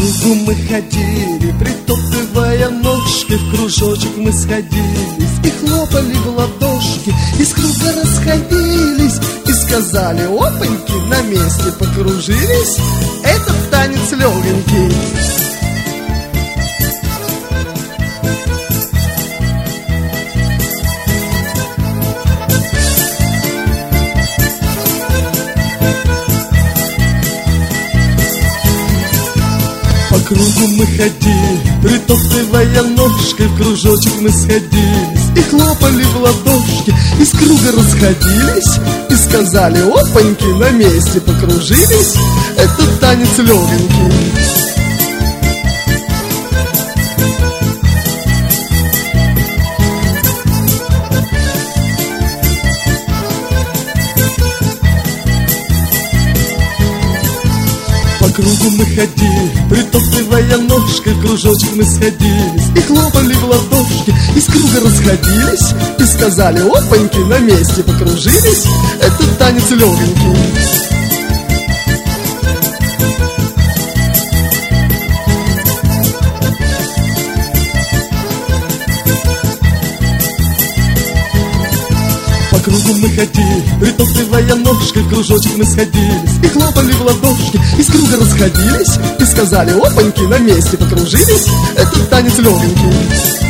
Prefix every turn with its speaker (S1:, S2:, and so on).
S1: кругу мы ходили, притоптывая ножки, в кружочек мы сходились и хлопали в ладошки, из круга расходились и сказали: опаньки, на месте покружились. Этот танец легенький. По кругу мы ходили, притоптывая ножкой, в кружочек мы сходились и хлопали в ладошки, из круга расходились и сказали: опаньки, на месте покружились. Это танец легенький. По кругу мы ходили, притоптывая ножкой, в кружочек мы сходились и хлопали в ладошки, из круга расходились и сказали: опаньки, на месте покружились. Это танец легенький. По кругу мы ходили, притоптывая ножкой, в кружочек мы сходились и хлопали в ладошки, из круга расходились и сказали: опаньки, на месте покружились. Это танец легенький.